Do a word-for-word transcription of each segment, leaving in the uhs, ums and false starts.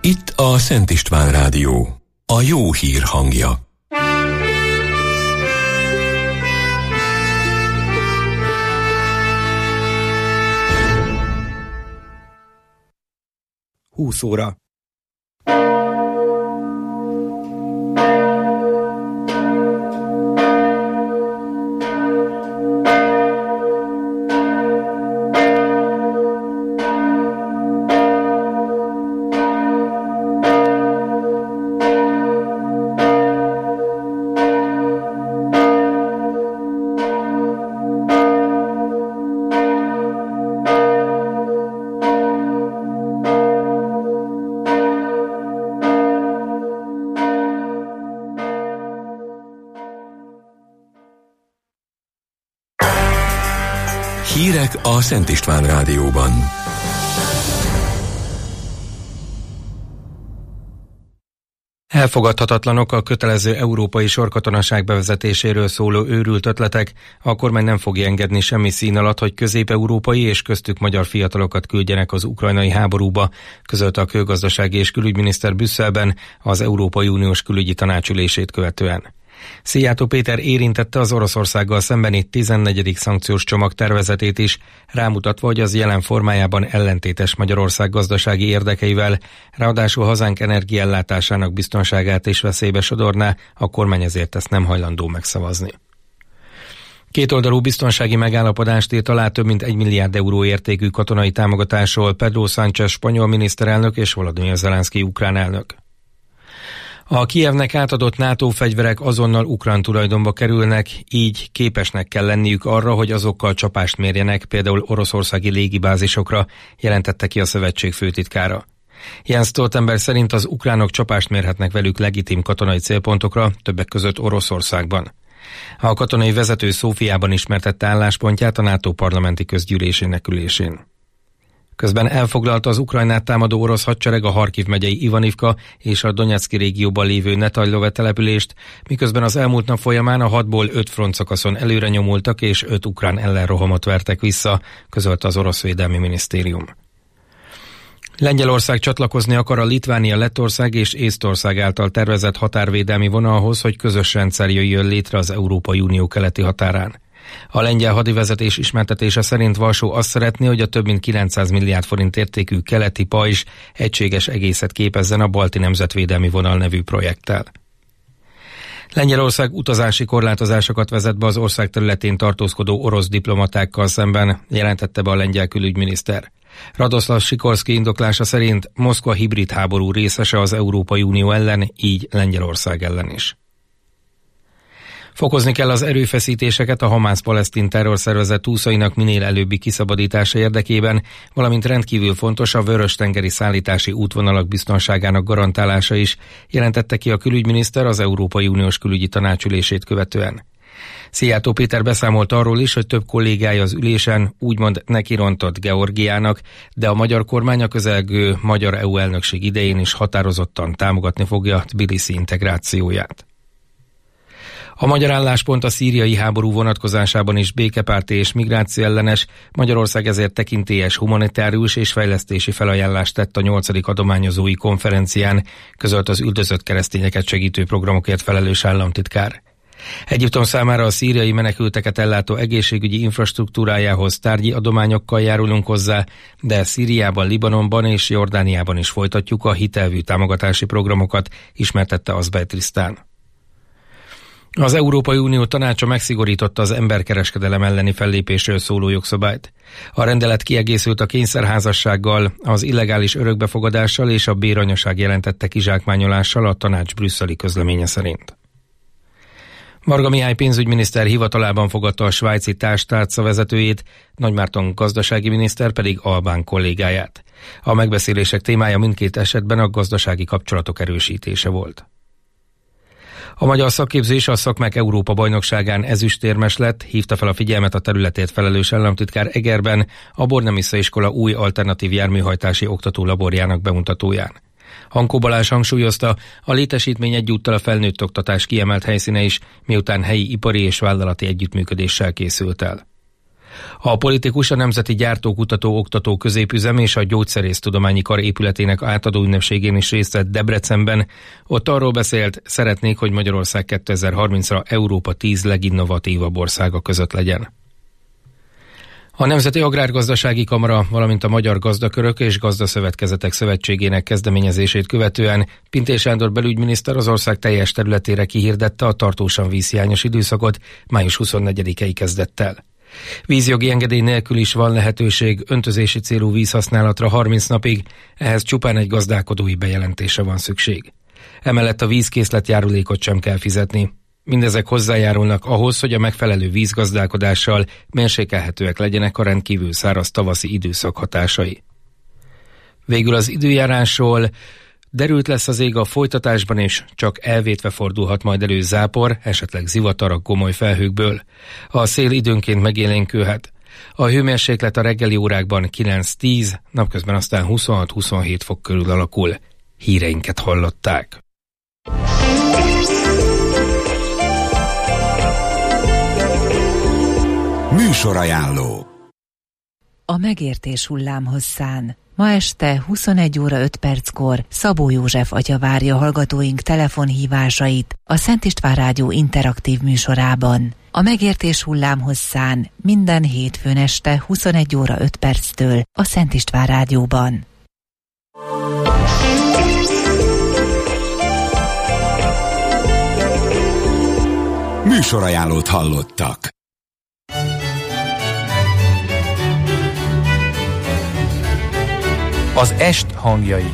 Itt a Szent István Rádió, a jó hír hangja. húsz óra. Hírek a Szent István Rádióban. Elfogadhatatlanok a kötelező európai sorkatonaság bevezetéséről szóló őrült ötletek, a kormány nem fogja engedni semmi szín alatt, hogy közép-európai és köztük magyar fiatalokat küldjenek az ukrajnai háborúba, közölte a külgazdasági és külügyminiszter Brüsszelben az Európai Uniós külügyi tanácsülését követően. Szijjártó Péter érintette az Oroszországgal szembeni tizennegyedik szankciós csomag tervezetét is, rámutatva, hogy az jelen formájában ellentétes Magyarország gazdasági érdekeivel, ráadásul hazánk energiaellátásának biztonságát is veszélybe sodorná, a kormány ezért ezt nem hajlandó megszavazni. Kétoldalú biztonsági megállapodást írt alá több mint egy milliárd euró értékű katonai támogatásról Pedro Sánchez spanyol miniszterelnök és Volodymyr Zelenszky ukrán elnök. A Kijevnek átadott NATO fegyverek azonnal ukrán tulajdonba kerülnek, így képesnek kell lenniük arra, hogy azokkal csapást mérjenek, például oroszországi légibázisokra, jelentette ki a szövetség főtitkára. Jens Stoltenberg szerint az ukránok csapást mérhetnek velük legitim katonai célpontokra, többek között Oroszországban. A katonai vezető Szófiában ismertette álláspontját a NATO parlamenti közgyűlésének ülésén. Közben elfoglalta az Ukrajnát támadó orosz hadsereg a Harkiv megyei Ivanivka és a Donetszki régióban lévő Netajlove települést, miközben az elmúlt nap folyamán a hatból öt frontszakaszon előre nyomultak és öt ukrán ellenrohamot vertek vissza, közölte az orosz védelmi minisztérium. Lengyelország csatlakozni akar a Litvánia, Lettország és Észtország által tervezett határvédelmi vonalhoz, hogy közös rendszer jöjjön létre az Európai Unió keleti határán. A lengyel hadivezetés ismertetése szerint Varsó azt szeretné, hogy a több mint kilencszáz milliárd forint értékű keleti pajzs egységes egészet képezzen a balti nemzetvédelmi vonal nevű projekttel. Lengyelország utazási korlátozásokat vezet be az ország területén tartózkodó orosz diplomatákkal szemben, jelentette be a lengyel külügyminiszter. Radoszlav Sikorszky indoklása szerint Moszkva hibrid háború részese az Európai Unió ellen, így Lengyelország ellen is. Fokozni kell az erőfeszítéseket a Hamász-palesztin terrorszervezet túszainak minél előbbi kiszabadítása érdekében, valamint rendkívül fontos a vörös-tengeri szállítási útvonalak biztonságának garantálása is, jelentette ki a külügyminiszter az Európai Uniós külügyi tanácsülését követően. Szijjártó Péter beszámolt arról is, hogy több kollégája az ülésen úgymond nekirontott Georgiának, de a magyar kormány a közelgő magyar é u elnökség idején is határozottan támogatni fogja Tbiliszi integrációját. A magyar álláspont a szíriai háború vonatkozásában is békepárti és migráció ellenes, Magyarország ezért tekintélyes humanitárius és fejlesztési felajánlást tett a nyolcadik adományozói konferencián, közölt az üldözött keresztényeket segítő programokért felelős államtitkár. Egyiptom számára a szíriai menekülteket ellátó egészségügyi infrastruktúrájához tárgyi adományokkal járulunk hozzá, de Szíriában, Libanonban és Jordániában is folytatjuk a hitelvű támogatási programokat, ismertette Azbej Trisztán. Az Európai Unió tanácsa megszigorította az emberkereskedelem elleni fellépésről szóló jogszabályt. A rendelet kiegészült a kényszerházassággal, az illegális örökbefogadással és a béranyaság jelentette kizsákmányolással a tanács brüsszeli közleménye szerint. Varga Mihály pénzügyminiszter hivatalában fogadta a svájci társtárca vezetőjét, Nagymárton gazdasági miniszter pedig albán kollégáját. A megbeszélések témája mindkét esetben a gazdasági kapcsolatok erősítése volt. A magyar szakképzés a szakmák Európa-bajnokságán ezüstérmes lett, hívta fel a figyelmet a területért felelős államtitkár Egerben a Bornemisza iskola új alternatív járműhajtási oktatólaborjának bemutatóján. Hankó Balázs hangsúlyozta, a létesítmény egyúttal a felnőtt oktatás kiemelt helyszíne is, miután helyi ipari és vállalati együttműködéssel készült el. A politikus a Nemzeti Gyártókutató-Oktató Középüzem és a Gyógyszerésztudományi Kar épületének átadó ünnepségén is részt vett Debrecenben. Ott arról beszélt, szeretnék, hogy Magyarország kétezer-harmincra Európa tíz leginnovatívabb országa között legyen. A Nemzeti Agrárgazdasági Kamara, valamint a Magyar Gazdakörök és Gazdaszövetkezetek Szövetségének kezdeményezését követően Pintér Sándor belügyminiszter az ország teljes területére kihirdette a tartósan vízhiányos időszakot május huszonnegyedikéig kezdett el. Vízjogi engedély nélkül is van lehetőség öntözési célú vízhasználatra harminc napig, ehhez csupán egy gazdálkodói bejelentésre van szükség. Emellett a vízkészletjárulékot sem kell fizetni. Mindezek hozzájárulnak ahhoz, hogy a megfelelő vízgazdálkodással mérsékelhetőek legyenek a rendkívül száraz tavaszi időszak hatásai. Végül az időjárásról: derült lesz az ég a folytatásban, és csak elvétve fordulhat majd elő zápor, esetleg zivatar a gomoly felhőkből. A szél időnként megélénkülhet. A hőmérséklet a reggeli órákban kilenc-tíz, napközben aztán huszonhat-huszonhét fok körül alakul. Híreinket hallották. Műsorajánló. A megértés hullámhosszán. Ma este huszonegy óra öt perckor Szabó József atya várja hallgatóink telefonhívásait a Szent István Rádió interaktív műsorában. A megértés hullámhosszán minden hétfőn este huszonegy óra öt perctől a Szent István Rádióban. Műsorajánlót hallottak. Az est hangjai.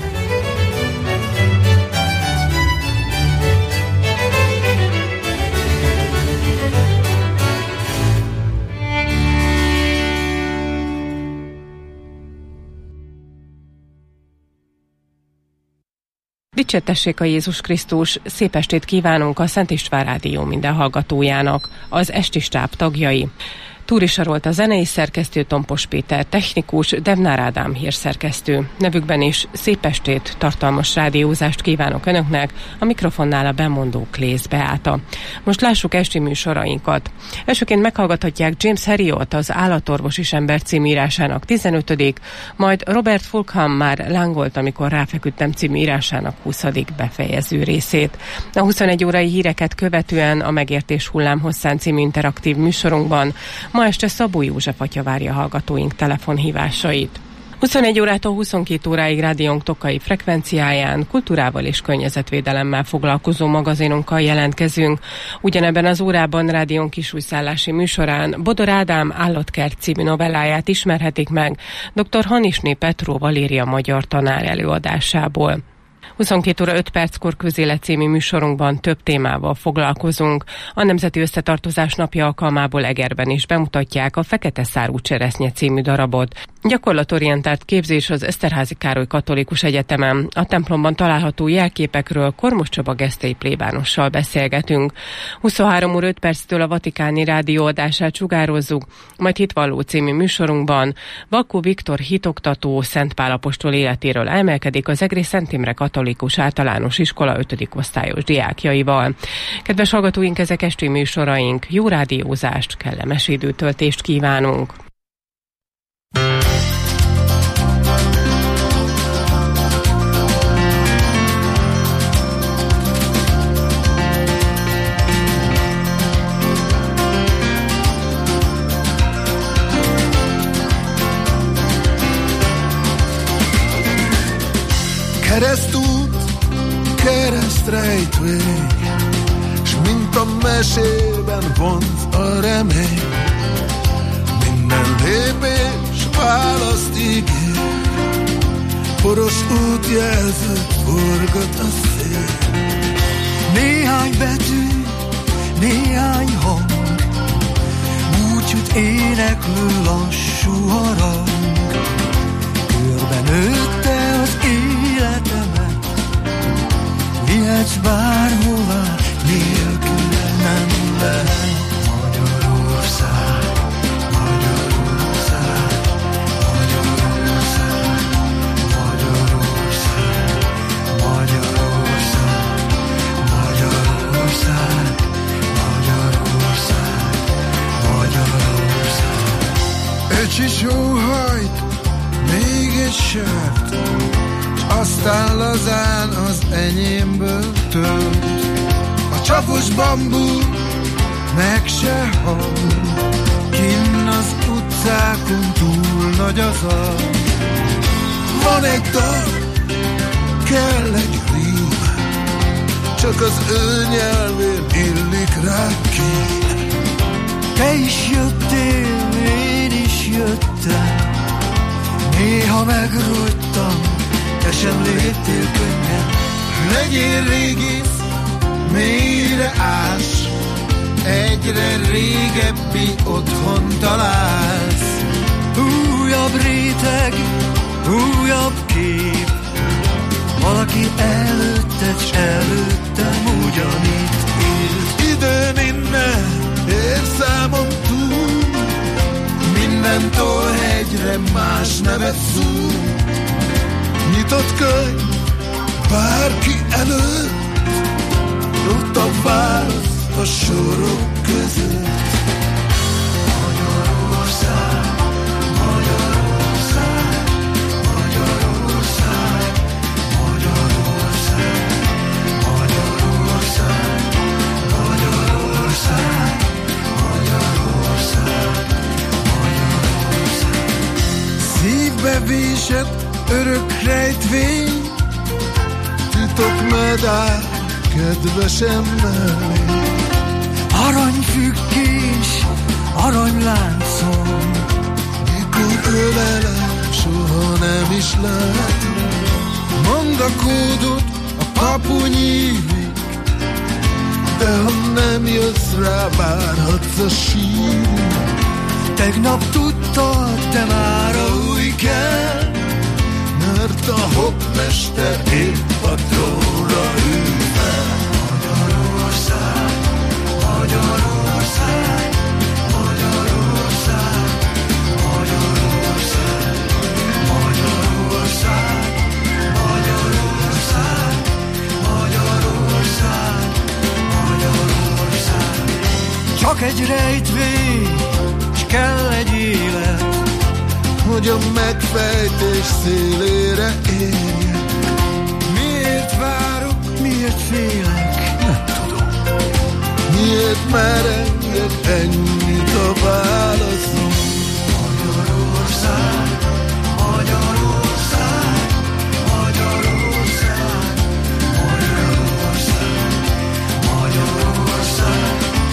Dicsértessék a Jézus Krisztus, szép estét kívánunk a Szent István Rádió minden hallgatójának, az esti stáb tagjai. Túri Sarolt a zenei szerkesztő, Tompos Péter technikus, Devnár Ádám hírszerkesztő. Nevükben is szép estét, tartalmas rádiózást kívánok Önöknek, a mikrofonnál a bemondó Klész Beáta. Most lássuk esti műsorainkat. Elsőként meghallgathatják James Herriot az Állatorvos is ember című írásának tizenötödik, majd Robert Fulgham Már lángolt, amikor ráfeküdtem című írásának huszadik befejező részét. A huszonegy órai híreket követően a Megértés hullámhosszán című interaktív műsorunkban ma este Szabó József atya várja hallgatóink telefonhívásait. huszonegy órától huszonkét óráig rádiónk tokai frekvenciáján kultúrával és környezetvédelemmel foglalkozó magazinunkkal jelentkezünk. Ugyanebben az órában rádiónk kisújszállási műsorán Bodor Ádám Állatkert című novelláját ismerhetik meg dr. Hanisné Petró Valéria magyar tanár előadásából. huszonkét óra öt perckor Közélet című műsorunkban több témával foglalkozunk. A Nemzeti Összetartozás napja alkalmából Egerben is bemutatják a Fekete szárú cseresznye című darabot. Gyakorlatorientált képzés az Eszterházy Károly Katolikus Egyetemen. A templomban található jelképekről Kormos Csaba gesztei plébánossal beszélgetünk. huszonhárom óra öt perctől a Vatikáni Rádió adását sugározzuk, majd Hitvalló című műsorunkban Vakó Viktor hitoktató Szent Pál apostol életéről emelkedik az Egri Szent Imre Katolikus Általános Iskola ötödik osztályos diákjaival. Kedves hallgatóink, ezek esti műsoraink, jó rádiózást, kellemes időtöltést kívánunk! Keresztút, keresztrejtvény, s mint a mesében vonz a remény. Minden lépés választ ígér, poros útjelzőt forgat a szél. Néhány betű, néhány hang, úgy jut éneklő lassú harang. Körbenőtte az életemet, vihetsz bárhová, nélküle nem lehet. Magyarország, Magyarország, Magyarország, Magyarország, Magyarország, Magyarország, Magyarország, Magyarország. aztán lazán az enyémből tölt. A csapos bambú meg se hal, kinn az utcákon túl nagy az a. Van egy dal, kell egy rím, csak az ő nyelvén illik rá ki. Te is jöttél, én is jöttem, néha megrogytam, te sem léptél könnyen. Legyél régész, mélyre ás, egyre régebbi otthon találsz. Újabb réteg, újabb kép, valaki előtted s előttem ugyanitt élt. Időn innen ér számon túl, minden tollhegyre más nevet szúr. Nyitott könyv bárki előtt, ott a választ a sorok között. Magyarország, Magyarország, Magyarország, Magyarország, Magyarország, Magyarország, Magyarország, Magyarország. Szívbe vésett örök rejtvény, titok medál kedvesem mellé. Aranyfüggés, aranyláncom, mikor ölelem, soha nem is látom. Mondd a kódot, a kapu nyílik, de ha nem jössz rá, várhatsz a sírig. Tegnap tudtad, te már új kell, mert a hoppmester épp a trónra ül fel. Magyarország, Magyarország, Magyarország, Magyarország, Magyarország, Magyarország, Magyarország, Magyarország. Csak egy rejtvény, s kell egy élet, hogy a megfejtés szélére érjek. Miért várok, miért félek? Nem tudom. Miért merengek ennyit a válaszom? Magyarország, Magyarország, Magyarország, Magyarország, Magyarország,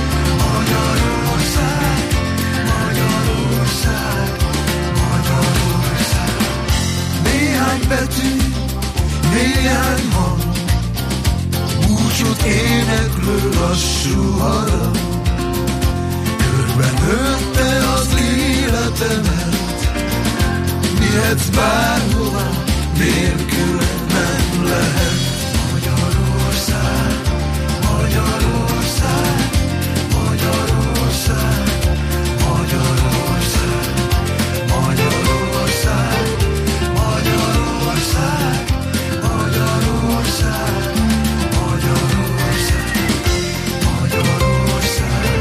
Magyarország, Magyarország, Magyarország. Néhány betű, néhány hang, búcsút éneklő lassú harang, körben nőtte az életemet, mihetsz bárhová, nélkül nem lehet. Magyarország, Magyarország, Magyarország, Magyarország, Magyarország, Magyarország, Magyarország, Magyarország, Magyarország,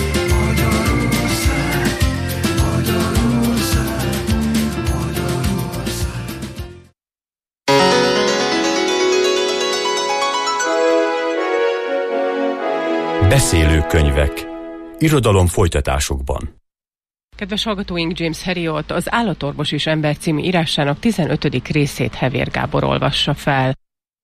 Magyarország, Magyarország. Beszélő könyvek. Irodalom folytatásokban. Kedves hallgatóink, James Herriot az Állatorvos és ember című írásának tizenötödik részét Hevér Gábor olvassa fel.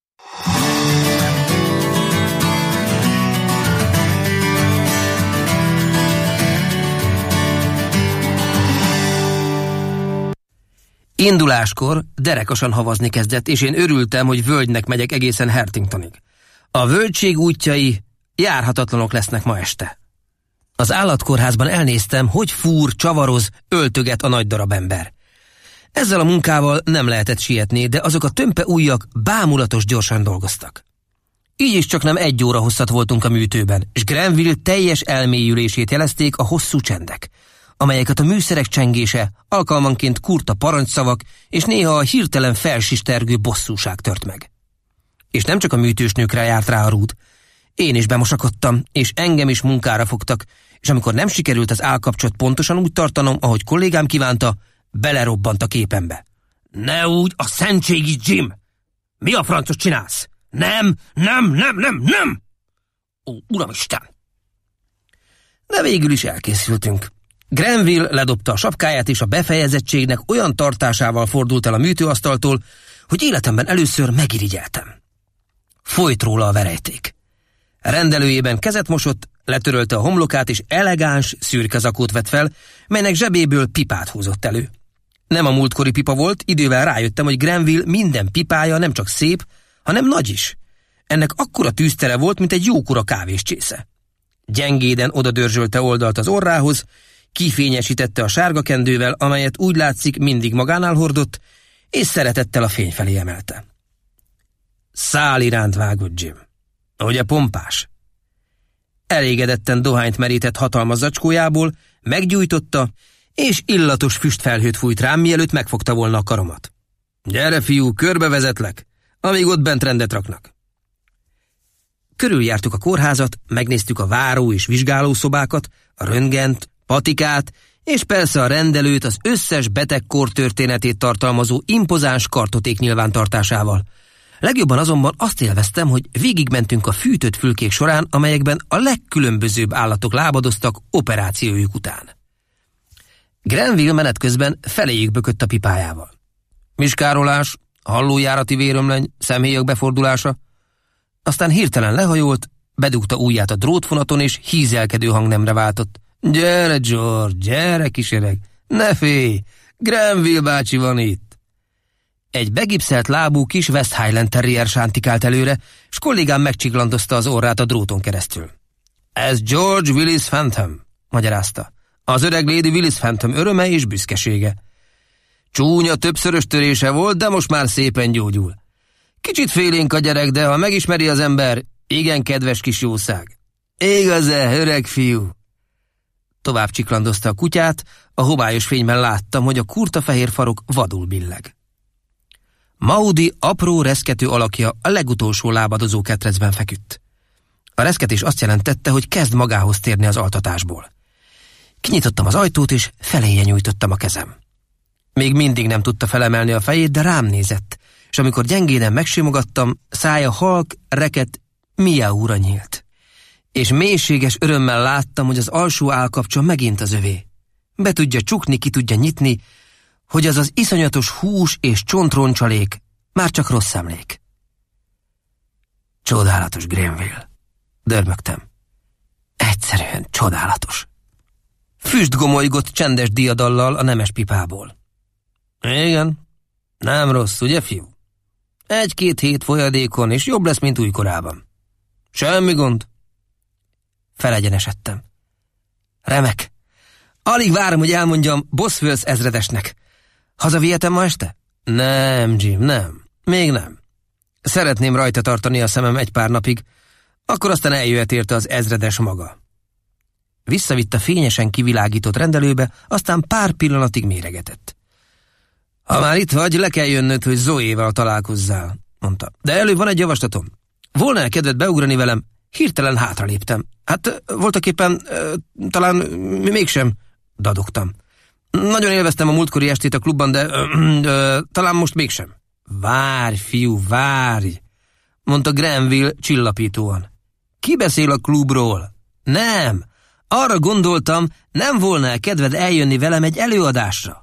Induláskor derekasan havazni kezdett, és én örültem, hogy völgynek megyek egészen Hertingtonig. A völgység útjai járhatatlanok lesznek ma este. Az állatkórházban elnéztem, hogy fúr, csavaroz, öltöget a nagy darab ember. Ezzel a munkával nem lehetett sietni, de azok a tömpe ujjak bámulatos gyorsan dolgoztak. Így is csak nem egy óra hosszat voltunk a műtőben, és Grenville teljes elmélyülését jelezték a hosszú csendek, amelyeket a műszerek csengése, alkalmanként kurta parancsszavak és néha a hirtelen felsistergő bosszúság tört meg. És nem csak a műtősnőkre járt rá a rúd. Én is bemosakodtam, és engem is munkára fogtak, és amikor nem sikerült az állkapcsot pontosan úgy tartanom, ahogy kollégám kívánta, belerobbant a képembe. Ne úgy, a szentségi Jim! Mi a francot csinálsz? Nem, nem, nem, nem, nem! Ó, uramisten! De végül is elkészültünk. Grenville ledobta a sapkáját, és a befejezettségnek olyan tartásával fordult el a műtőasztaltól, hogy életemben először megirigyeltem. Folyt róla a verejték. Rendelőjében kezet mosott, letörölte a homlokát, és elegáns, szürke zakót vett fel, melynek zsebéből pipát húzott elő. Nem a múltkori pipa volt, idővel rájöttem, hogy Grenville minden pipája nem csak szép, hanem nagy is. Ennek akkora tűztere volt, mint egy jókora kávéscsésze. Gyengéden odadörzsölte oldalt az orrához, kifényesítette a sárga kendővel, amelyet úgy látszik mindig magánál hordott, és szeretettel a fény felé emelte. Szál iránt vágott Jim. Ugye pompás? Elégedetten dohányt merített hatalmas zacskójából, meggyújtotta, és illatos füstfelhőt fújt rám, mielőtt megfogta volna a karomat. Gyere, fiú, körbevezetlek, amíg ott bent rendet raknak. Körüljártuk a kórházat, megnéztük a váró és vizsgálószobákat, a röntgent, patikát, és persze a rendelőt az összes beteg kor történetét tartalmazó impozáns kartoték nyilvántartásával. Legjobban azonban azt élveztem, hogy végigmentünk a fűtött fülkék során, amelyekben a legkülönbözőbb állatok lábadoztak operációjuk után. Grenville menet közben feléjük bökött a pipájával. Miskárolás, hallójárati vérömleny, szemhéjak befordulása. Aztán hirtelen lehajolt, bedugta ujját a drótfonaton, és hízelkedő hangnemre váltott. Gyere, George, gyere, kisöreg, ne félj, Grenville bácsi van itt. Egy begipszelt lábú kis West Highland terrier sántikált előre, s kollégám megcsiklandozta az orrát a dróton keresztül. Ez George Willis Phantom, magyarázta. Az öreg Lady Willis Phantom öröme és büszkesége. Csúnya többszörös törése volt, de most már szépen gyógyul. Kicsit félénk a gyerek, de ha megismeri az ember, igen kedves kis jószág. Igaz-e, öreg fiú? Tovább csiklandozta a kutyát, a homályos fényben láttam, hogy a kurta fehér farok vadul billeg. Maudi apró reszkető alakja a legutolsó lábadozó ketrecben feküdt. A reszketés azt jelentette, hogy kezd magához térni az altatásból. Kinyitottam az ajtót, és feléje nyújtottam a kezem. Még mindig nem tudta felemelni a fejét, de rám nézett, és amikor gyengéden megsimogattam, szája halk, reket, miaúra nyílt. És mélységes örömmel láttam, hogy az alsó állkapcsa megint az övé. Be tudja csukni, ki tudja nyitni, hogy az az iszonyatos hús és csontroncalék már csak rossz emlék. Csodálatos, Grenville, dörmögtem. Egyszerűen csodálatos. Füst gomolygott csendes diadallal a nemes pipából. Igen, nem rossz, ugye, fiú? Egy-két hét folyadékon, és jobb lesz, mint újkorában. Semmi gond. Felegyenesedtem. Remek. Alig várom, hogy elmondjam Boswells ezredesnek. Hazavihetem ma este? Nem, Jim, nem. Még nem. Szeretném rajta tartani a szemem egy pár napig, akkor aztán eljöhet érte az ezredes maga. Visszavitt a fényesen kivilágított rendelőbe, aztán pár pillanatig méregetett. Ha már itt vagy, le kell jönnöd, hogy Zoéval találkozzál, mondta. De előbb van egy javaslatom. Volna-e kedved beugrani velem? Hirtelen hátraléptem. Hát voltaképpen talán mégsem, dadogtam. Nagyon élveztem a múltkori estét a klubban, de ö, ö, talán most mégsem. Várj, fiú, várj, mondta Grenville csillapítóan. Ki beszél a klubról? Nem, arra gondoltam, nem volna kedved eljönni velem egy előadásra.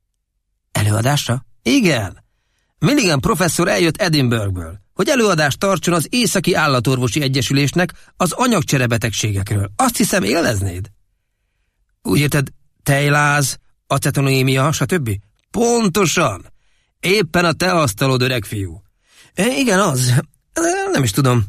Előadásra? Igen. Milligan professzor eljött Edinburghből, hogy előadást tartson az Északi Állatorvosi Egyesülésnek az anyagcserebetegségekről. Azt hiszem, élveznéd. Úgy érted, tejláz, acetonémia, stb.? Pontosan. Éppen a te asztalod, öreg fiú. E, igen, az. Nem is tudom.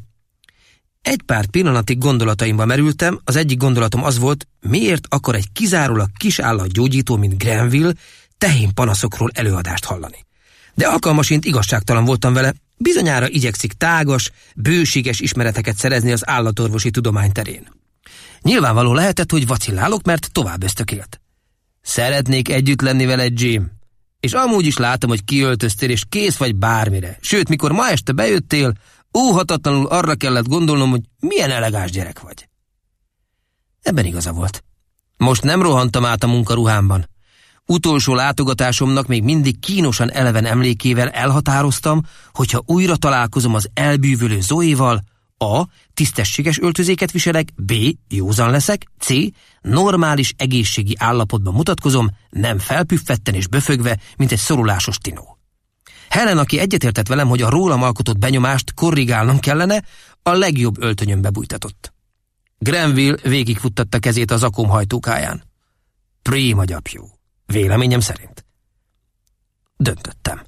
Egy pár pillanatig gondolataimba merültem, az egyik gondolatom az volt, miért akar egy kizárólag kis állatgyógyító, mint Grenville, tehén panaszokról előadást hallani. De alkalmasint igazságtalan voltam vele, bizonyára igyekszik tágas, bőséges ismereteket szerezni az állatorvosi tudomány terén. Nyilvánvaló lehetett, hogy vacillálok, mert tovább ösztökélt. Szeretnék együtt lenni veled, Jim. És amúgy is látom, hogy kiöltöztél, és kész vagy bármire. Sőt, mikor ma este bejöttél, óhatatlanul arra kellett gondolnom, hogy milyen elegáns gyerek vagy. Ebben igaza volt. Most nem rohantam át a munkaruhámban. Utolsó látogatásomnak még mindig kínosan eleven emlékével elhatároztam, hogyha újra találkozom az elbűvölő Zoéval, A. tisztességes öltözéket viselek, B. józan leszek, C. normális egészségi állapotban mutatkozom, nem felpüffetten és böfögve, mint egy szorulásos tinó. Helen, aki egyetértett velem, hogy a rólam alkotott benyomást korrigálnom kellene, a legjobb öltönyömbe bújtatott. Grenville végigfuttatta kezét az akomhajtókáján. Préma gyapjú, véleményem szerint. Döntöttem.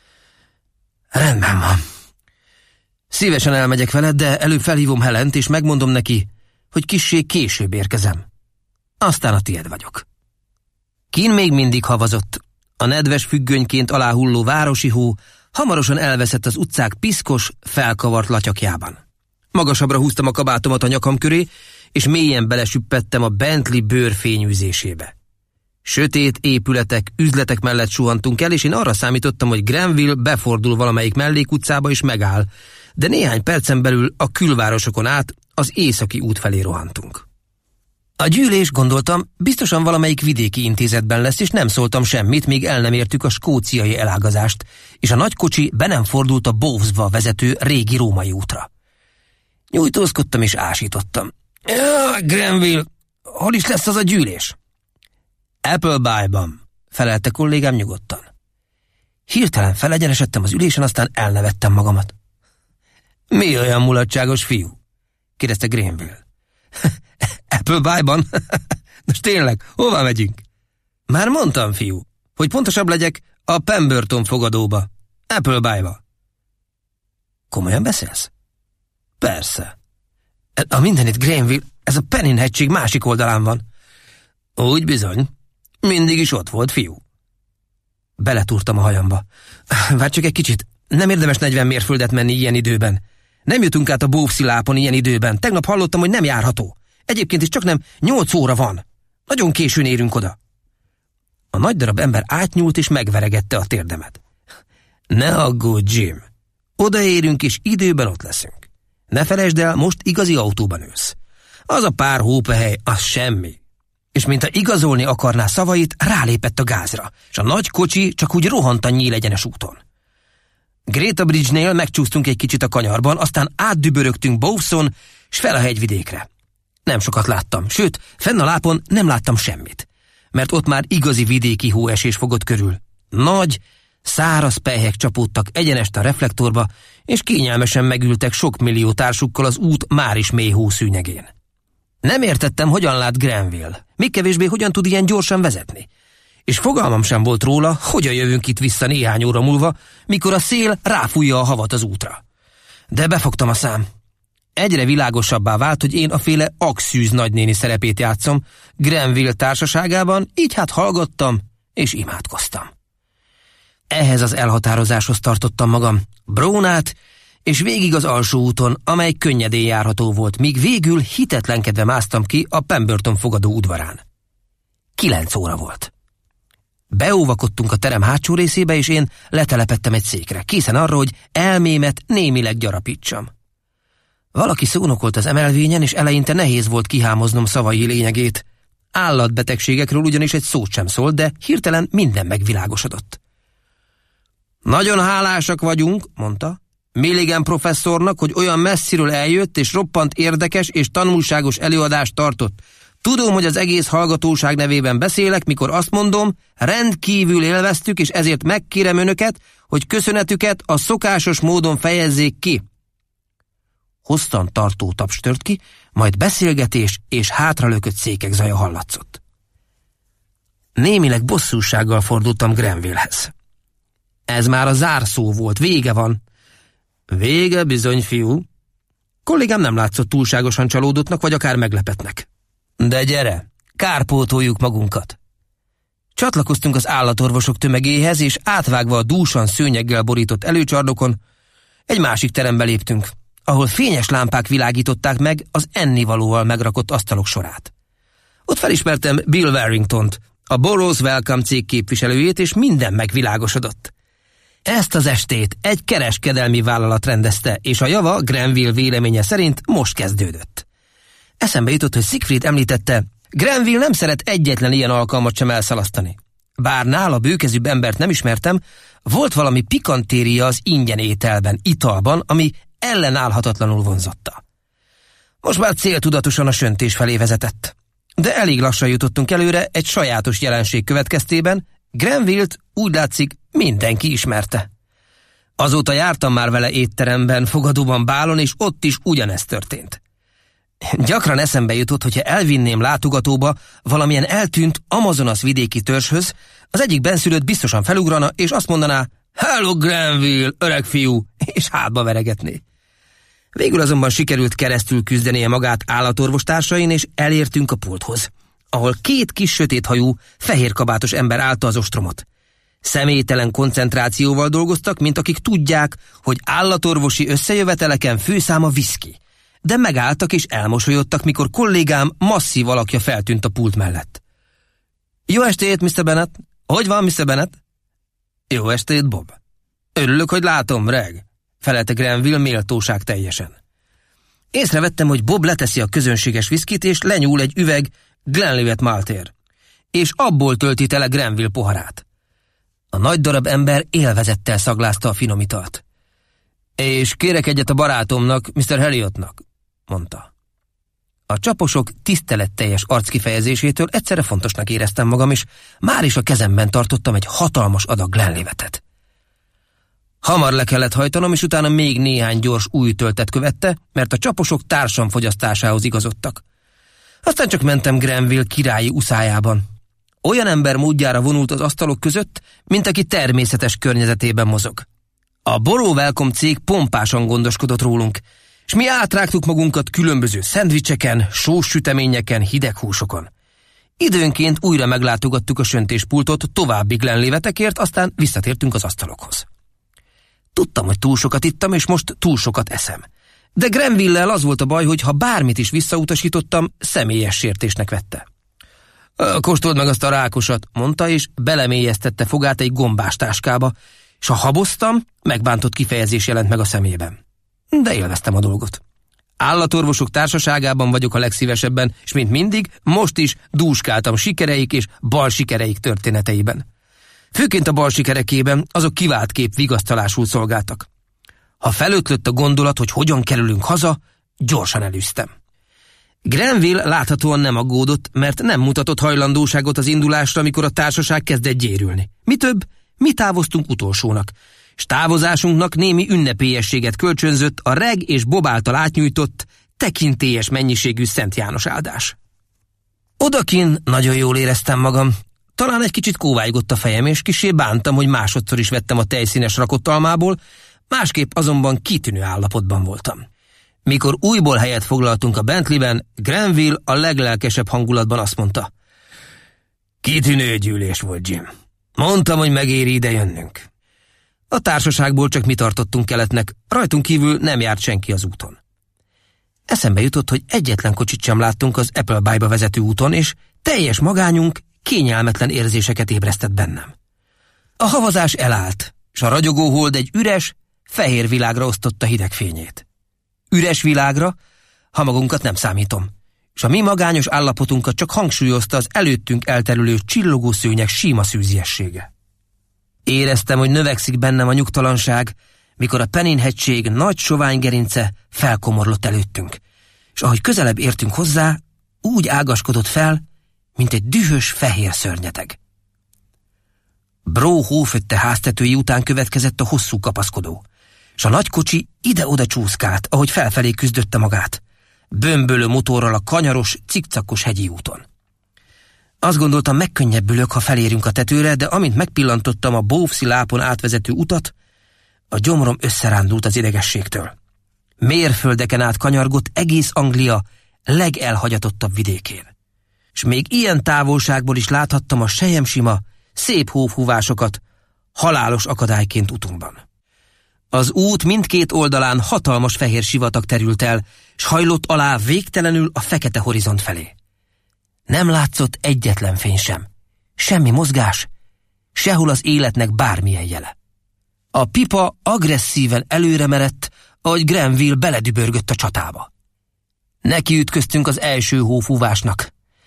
Rendben van. Szívesen elmegyek veled, de előbb felhívom Helent, és megmondom neki, hogy kissé később érkezem. Aztán a tied vagyok. Kín még mindig havazott. A nedves függönyként aláhulló városi hó hamarosan elveszett az utcák piszkos, felkavart latyakjában. Magasabbra húztam a kabátomat a nyakam köré, és mélyen belesüppettem a Bentley bőrfényűzésébe. Sötét épületek, üzletek mellett suhantunk el, és én arra számítottam, hogy Grenville befordul valamelyik mellékutcába és megáll, de néhány percen belül a külvárosokon át az északi út felé rohantunk. A gyűlés, gondoltam, biztosan valamelyik vidéki intézetben lesz, és nem szóltam semmit, míg el nem értük a skóciai elágazást, és a nagykocsi be nem fordult a Bowesba vezető régi római útra. Nyújtózkodtam és ásítottam. Ja, Grenville, hol is lesz az a gyűlés? Appleby-ban, felelte kollégám nyugodtan. Hirtelen felegyenesedtem az ülésen, aztán elnevettem magamat. Mi olyan mulatságos fiú? Kérdezte Grenville. Appleby-ban? Nos tényleg, hova megyünk? Már mondtam, fiú, hogy pontosabb legyek, a Pemberton fogadóba. Appleby-ba. Komolyan beszélsz? Persze. A mindenit, Grenville, ez a Penin-hegység másik oldalán van. Úgy bizony. Mindig is ott volt, fiú. Beletúrtam a hajamba. Várj csak egy kicsit, nem érdemes negyven mérföldet menni ilyen időben. Nem jutunk át a Bowes-i lápon ilyen időben. Tegnap hallottam, hogy nem járható. Egyébként is csak nem nyolc óra van. Nagyon későn érünk oda. A nagy darab ember átnyúlt és megveregette a térdemet. Ne aggódj, Jim. Odaérünk és időben ott leszünk. Ne felejtsd el, most igazi autóban ülsz. Az a pár hópehely, az semmi. És mintha igazolni akarná szavait, rálépett a gázra, és a nagy kocsi csak úgy rohant a nyílegyenes úton. Greta Bridge-nél megcsúsztunk egy kicsit a kanyarban, aztán átdübörögtünk Bowes-on, s fel a hegyvidékre. Nem sokat láttam, sőt, fenn a lápon nem láttam semmit, mert ott már igazi vidéki hóesés fogott körül. Nagy, száraz pelyhek csapódtak egyenest a reflektorba, és kényelmesen megültek sok millió társukkal az út már is mély hószűnyegén. Nem értettem, hogyan lát Grenville, még kevésbé hogyan tud ilyen gyorsan vezetni. És fogalmam sem volt róla, hogyan jövünk itt vissza néhány óra múlva, mikor a szél ráfújja a havat az útra. De befogtam a szám. Egyre világosabbá vált, hogy én a féle Akszűz nagynéni szerepét játszom Grenville társaságában, így hát hallgattam és imádkoztam. Ehhez az elhatározáshoz tartottam magam, Brónát, és végig az alsó úton, amely könnyedén járható volt, míg végül hitetlenkedve másztam ki a Pemberton fogadó udvarán. Kilenc óra volt. Beóvakodtunk a terem hátsó részébe, és én letelepettem egy székre, készen arra, hogy elmémet némileg gyarapítsam. Valaki szónokolt az emelvényen, és eleinte nehéz volt kihámoznom szavai lényegét. Állatbetegségekről ugyanis egy szót sem szólt, de hirtelen minden megvilágosodott. Nagyon hálásak vagyunk, mondta, Milligan professzornak, hogy olyan messziről eljött, és roppant érdekes és tanulságos előadást tartott. Tudom, hogy az egész hallgatóság nevében beszélek, mikor azt mondom, rendkívül élveztük, és ezért megkérem önöket, hogy köszönetüket a szokásos módon fejezzék ki. Hosszan tartó taps tört ki, majd beszélgetés és hátralökött székek zaja hallatszott. Némileg bosszúsággal fordultam Grenvillehez. Ez már a zárszó volt, vége van. Vége bizony, fiú. Kollégám nem látszott túlságosan csalódottnak, vagy akár meglepetnek. De gyere, kárpótoljuk magunkat. Csatlakoztunk az állatorvosok tömegéhez, és átvágva a dúsan szőnyeggel borított előcsarnokon egy másik terembe léptünk, ahol fényes lámpák világították meg az ennivalóval megrakott asztalok sorát. Ott felismertem Bill Warringtont, a Burroughs Wellcome cég képviselőjét, és minden megvilágosodott. Ezt az estét egy kereskedelmi vállalat rendezte, és a java Grenville véleménye szerint most kezdődött. Eszembe jutott, hogy Siegfried említette, Grenville nem szeret egyetlen ilyen alkalmat sem elszalasztani. Bár nála bőkezűbb embert nem ismertem, volt valami pikantéria az ingyen ételben, italban, ami ellenállhatatlanul vonzotta. Most már céltudatosan a söntés felé vezetett. De elég lassan jutottunk előre egy sajátos jelenség következtében, Grenville-t úgy látszik mindenki ismerte. Azóta jártam már vele étteremben, fogadóban, bálon, és ott is ugyanezt történt. Gyakran eszembe jutott, hogyha elvinném látogatóba valamilyen eltűnt Amazonas vidéki törzshöz, az egyik benszülött biztosan felugrana, és azt mondaná, hello Grenville, öreg fiú, és hátba veregetné. Végül azonban sikerült keresztül küzdenie magát állatorvostársain, és elértünk a pulthoz, ahol két kis sötéthajú, fehérkabátos ember állta az ostromot. Személytelen koncentrációval dolgoztak, mint akik tudják, hogy állatorvosi összejöveteleken főszám a viszki, de megálltak és elmosolyodtak, mikor kollégám masszív alakja feltűnt a pult mellett. Jó estét, miszter Bennet! Hogy van, miszter Bennet? Jó estét, Bob! Örülök, hogy látom, Reg! Felelte Grenville méltóság teljesen. Észrevettem, hogy Bob leteszi a közönséges viszkit, és lenyúl egy üveg Glenlivet Maltér, és abból tölti tele Grenville poharát. A nagy darab ember élvezettel szaglázta a finom italt. És kérek egyet a barátomnak, miszter Heliotnak, mondta. A csaposok tiszteletteljes arckifejezésétől egyszerre fontosnak éreztem magam, és már is a kezemben tartottam egy hatalmas adag Glenlivetet. Hamar le kellett hajtanom, és utána még néhány gyors új töltet követte, mert a csaposok társamfogyasztásához igazodtak. Aztán csak mentem Grenville királyi uszájában. Olyan ember módjára vonult az asztalok között, mint aki természetes környezetében mozog. A Borrow Welcome cég pompásan gondoskodott rólunk, és mi átrágtuk magunkat különböző szendvicseken, sós süteményeken, hideg húsokon. Időnként újra meglátogattuk a söntéspultot további Glenlivetekért, aztán visszatértünk az asztalokhoz. Tudtam, hogy túl sokat ittam, és most túl sokat eszem. De Grenville-lel az volt a baj, hogy ha bármit is visszautasítottam, személyes sértésnek vette. Kóstold meg azt a rákosat, mondta, és belemélyeztette fogát egy gombás táskába, és ha haboztam, megbántott kifejezés jelent meg a szemében. De élveztem a dolgot. Állatorvosok társaságában vagyok a legszívesebben, és mint mindig, most is dúskáltam sikereik és bal sikereik történeteiben. Főként a bal sikerekében azok kivált kép vigasztalásul szolgáltak. Ha felötlött a gondolat, hogy hogyan kerülünk haza, gyorsan elűztem. Grenville láthatóan nem aggódott, mert nem mutatott hajlandóságot az indulásra, amikor a társaság kezdett gyérülni. Mi több, mi távoztunk utolsónak, és távozásunknak némi ünnepélyességet kölcsönzött a Reg és Bob által átnyújtott, tekintélyes mennyiségű Szent János áldás. Odakin nagyon jól éreztem magam. Talán egy kicsit kóvájgott a fejem, és kissé bántam, hogy másodszor is vettem a tejszínes rakott almából, másképp azonban kitűnő állapotban voltam. Mikor újból helyet foglaltunk a Bentleyben, Grenville a leglelkesebb hangulatban azt mondta: kitűnő gyűlés volt, Jim. Mondtam, hogy megéri ide jönnünk. A társaságból csak mi tartottunk keletnek, rajtunk kívül nem járt senki az úton. Eszembe jutott, hogy egyetlen kocsit sem láttunk az Appleby-ba vezető úton, és teljes magányunk kényelmetlen érzéseket ébresztett bennem. A havazás elállt, és a ragyogó hold egy üres, fehér világra osztotta hideg fényét. Üres világra, ha magunkat nem számítom, és a mi magányos állapotunkat csak hangsúlyozta az előttünk elterülő csillogó szőnyeg síma szűziessége. Éreztem, hogy növekszik bennem a nyugtalanság, mikor a Penin-hegység nagy sovány gerince felkomorlott előttünk, és ahogy közelebb értünk hozzá, úgy ágaskodott fel, mint egy dühös fehér szörnyeteg. Bro hófötte háztetői után következett a hosszú kapaszkodó, és a nagy kocsi ide-oda csúszkált, ahogy felfelé küzdötte magát, bömbölő motorral a kanyaros, cikcakos hegyi úton. Azt gondoltam, megkönnyebbülök, ha felérünk a tetőre, de amint megpillantottam a Bowsi lápon átvezető utat, a gyomrom összerándult az idegességtől. Mérföldeken át kanyargott egész Anglia legelhagyatottabb vidékén. És még ilyen távolságból is láthattam a selyemsima, szép hófúvásokat, halálos akadályként utunkban. Az út mindkét oldalán hatalmas fehér sivatag terült el, s hajlott alá végtelenül a fekete horizont felé. Nem látszott egyetlen fény sem, semmi mozgás, sehol az életnek bármilyen jele. A pipa agresszíven előre merett, ahogy Grenville beledübörgött a csatába. Neki ütköztünk az első hófúvásnak.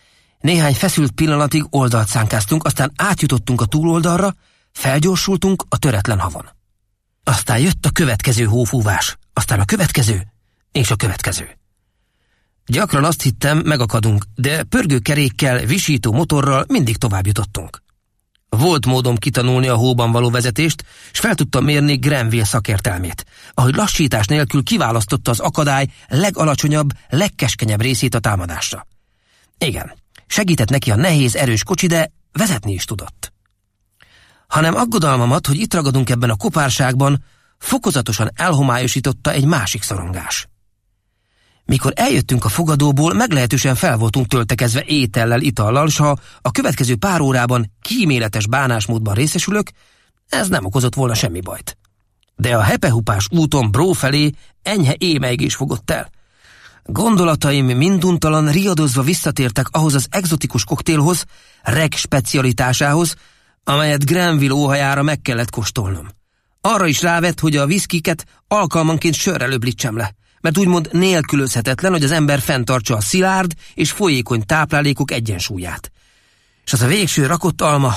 Néhány feszült pillanatig oldalt szánkáztunk, aztán átjutottunk a túloldalra, felgyorsultunk a töretlen havon. Aztán jött a következő hófúvás, aztán a következő, és a következő. Gyakran azt hittem, megakadunk, de pörgő kerékkel, visító motorral mindig tovább jutottunk. Volt módom kitanulni a hóban való vezetést, és fel tudtam mérni Grenville szakértelmét, ahogy lassítás nélkül kiválasztotta az akadály legalacsonyabb, legkeskenyebb részét a támadásra. Igen, segített neki a nehéz, erős kocsi, de vezetni is tudott. Hanem aggodalmamat, hogy itt ragadunk ebben a kopárságban, fokozatosan elhomályosította egy másik szorongás. Mikor eljöttünk a fogadóból, meglehetősen fel voltunk töltekezve étellel, itallal, s ha a következő pár órában kíméletes bánásmódban részesülök, ez nem okozott volna semmi bajt. De a hepehupás úton Bró felé enyhe émelygés fogott el. Gondolataim minduntalan riadozva visszatértek ahhoz az egzotikus koktélhoz, Reg specialitásához, amelyet Grenville óhajára meg kellett kóstolnom. Arra is rávett, hogy a viszkiket alkalmanként sörrel öblítsem le, mert úgymond nélkülözhetetlen, hogy az ember fenntartsa a szilárd és folyékony táplálékok egyensúlyát. És az a végső rakott alma,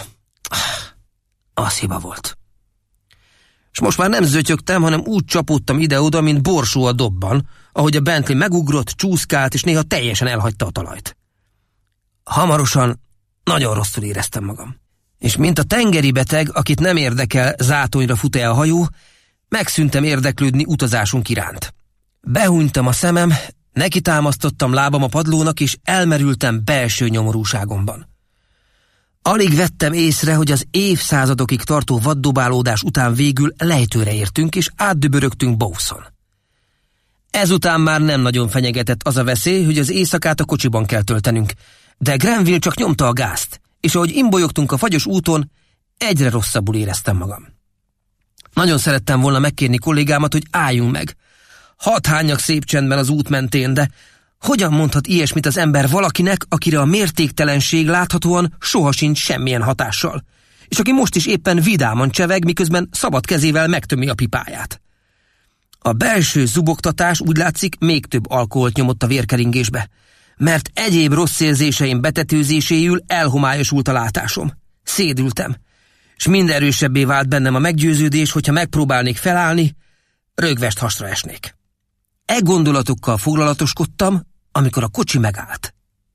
az hiba volt. És most már nem zötyögtem, hanem úgy csapódtam ide-oda, mint borsó a dobban, ahogy a Bentley megugrott, csúszkált, és néha teljesen elhagyta a talajt. Hamarosan nagyon rosszul éreztem magam. És mint a tengeri beteg, akit nem érdekel, zátonyra fut-e a hajó, megszűntem érdeklődni utazásunk iránt. Behúnytam a szemem, nekitámasztottam lábam a padlónak, és elmerültem belső nyomorúságomban. Alig vettem észre, hogy az évszázadokig tartó vaddobálódás után végül lejtőre értünk, és átdöbörögtünk Bowson. Ezután már nem nagyon fenyegetett az a veszély, hogy az éjszakát a kocsiban kell töltenünk, de Grenville csak nyomta a gázt, és ahogy imbolyogtunk a fagyos úton, egyre rosszabbul éreztem magam. Nagyon szerettem volna megkérni kollégámat, hogy álljunk meg. Hadd hánjak szép csendben az út mentén, de hogyan mondhat ilyesmit az ember valakinek, akire a mértéktelenség láthatóan sohasincs semmilyen hatással, és aki most is éppen vidáman cseveg, miközben szabad kezével megtömi a pipáját. A belső zubogtatás úgy látszik még több alkoholt nyomott a vérkeringésbe, mert egyéb rossz érzéseim betetőzéséül elhomályosult a látásom. Szédültem, és mind erősebbé vált bennem a meggyőződés, hogyha megpróbálnék felállni, rögvest hasra esnék. E gondolatokkal foglalatoskodtam, amikor a kocsi megállt.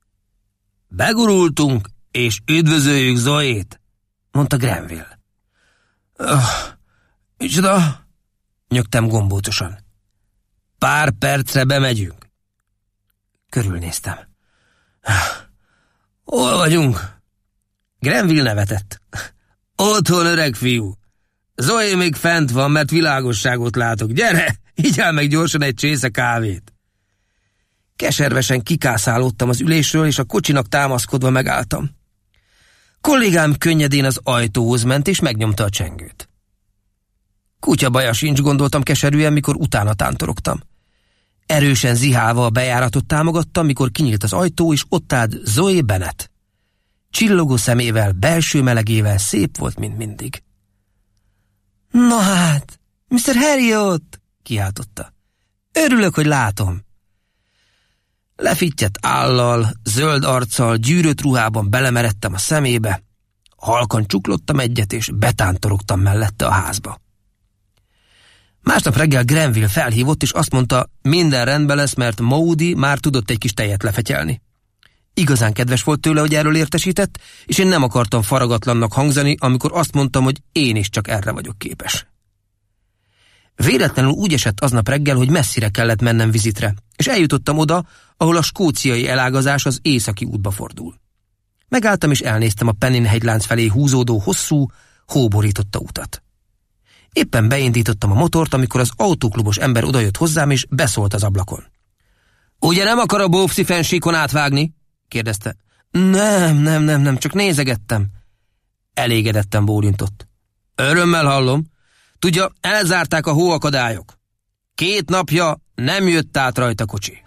Begurultunk, és üdvözöljük Zoét, mondta Grenville. Oh, micsoda? Nyögtem gombócosan. Pár percre bemegyünk. Körülnéztem. Hol vagyunk? Grenville nevetett. Otthon, öreg fiú. Zoé még fent van, mert világosságot látok. Gyere, igyál meg gyorsan egy csésze kávét. Keservesen kikászálódtam az ülésről, és a kocsinak támaszkodva megálltam. Kollégám könnyedén az ajtóhoz ment, és megnyomta a csengőt. Kutya baja sincs, gondoltam keserűen, mikor utána tántorogtam. Erősen zihálva a bejáratot támogattam, mikor kinyílt az ajtó, és ott állt Zoe Bennet. Csillogó szemével, belső melegével szép volt, mint mindig. Na hát, miszter Harriot! Kiáltotta. Örülök, hogy látom. Lefittyett állal, zöld arccal, gyűrött ruhában belemeredtem a szemébe, halkan csuklottam egyet, és betántorogtam mellette a házba. Másnap reggel Grenville felhívott, és azt mondta, minden rendben lesz, mert Maudie már tudott egy kis tejet lefetyelni. Igazán kedves volt tőle, hogy erről értesített, és én nem akartam faragatlannak hangzani, amikor azt mondtam, hogy én is csak erre vagyok képes. Véletlenül úgy esett aznap reggel, hogy messzire kellett mennem vizitre, és eljutottam oda, ahol a skóciai elágazás az északi útba fordul. Megálltam, és elnéztem a Pennin hegylánc felé húzódó hosszú, hóborította utat. Éppen beindítottam a motort, amikor az autóklubos ember odajött hozzám, és beszólt az ablakon. Ugye nem akar a Bóvszi fennsíkon átvágni? Kérdezte. Nem, nem, nem, nem, csak nézegettem. Elégedetten bólintott. Örömmel hallom. Tudja, elzárták a hóakadályok. Két napja nem jött át rajta kocsi.